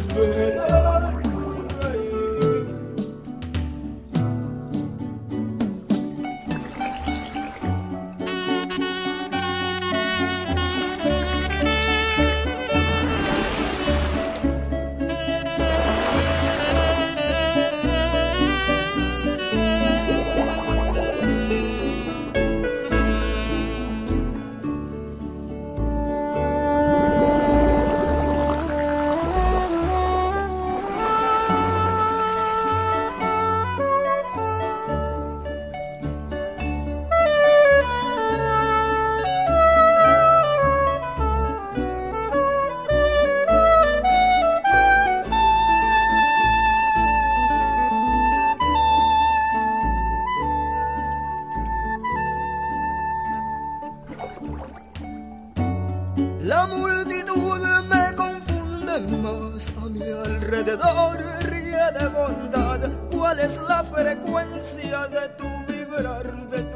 La multitud me confunde más a mi alrededor, ríe de bondad. ¿Cuál es la frecuencia de tu vibrar, de